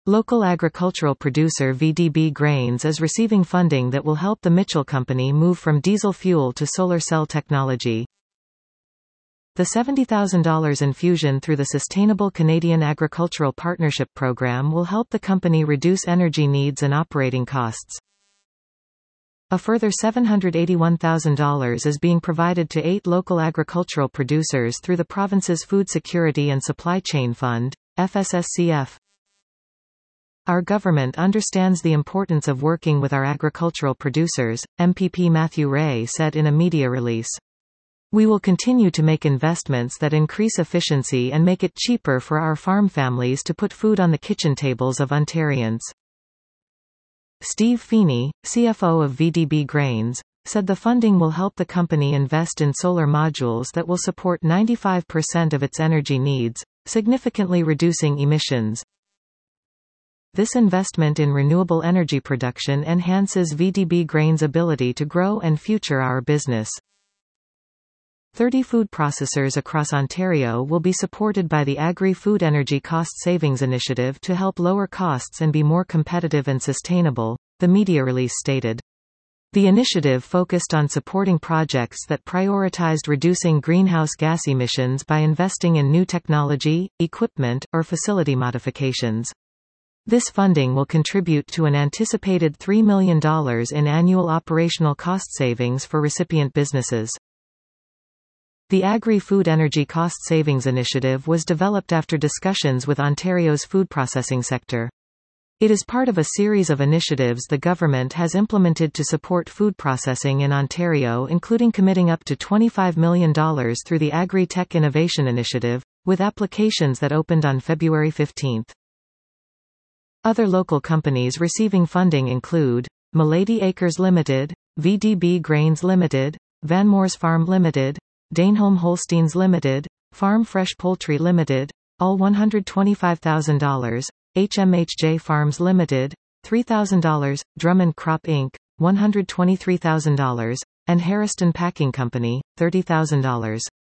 Local agricultural producer VDB Grains is receiving funding that will help the Mitchell Company move from diesel fuel to solar cell technology. The $70,000 infusion through the Sustainable Canadian Agricultural Partnership Program will help the company reduce energy needs and operating costs. A further $781,000 is being provided to 8 local agricultural producers through the province's Food Security and Supply Chain Fund, FSSCF. Our government understands the importance of working with our agricultural producers, MPP Matthew Ray said in a media release. We will continue to make investments that increase efficiency and make it cheaper for our farm families to put food on the kitchen tables of Ontarians. Steve Feeney, CFO of VDB Grains, said the funding will help the company invest in solar modules that will support 95% of its energy needs, significantly reducing emissions. This investment in renewable energy production enhances VDB Grains' ability to grow and future our business. 30 food processors across Ontario will be supported by the Agri-Food Energy Cost Savings Initiative to help lower costs and be more competitive and sustainable, the media release stated. The initiative focused on supporting projects that prioritized reducing greenhouse gas emissions by investing in new technology, equipment, or facility modifications. This funding will contribute to an anticipated $3 million in annual operational cost savings for recipient businesses. The Agri-Food Energy Cost Savings Initiative was developed after discussions with Ontario's food processing sector. It is part of a series of initiatives the government has implemented to support food processing in Ontario, including committing up to $25 million through the Agri-Tech Innovation Initiative, with applications that opened on February 15. Other local companies receiving funding include Milady Acres Limited, VDB Grains Limited, Vanmore's Farm Limited, Daneholm Holsteins Limited, Farm Fresh Poultry Limited, all $125,000, HMHJ Farms Limited, $3,000, Drummond Crop Inc., $123,000, and Harriston Packing Company, $30,000.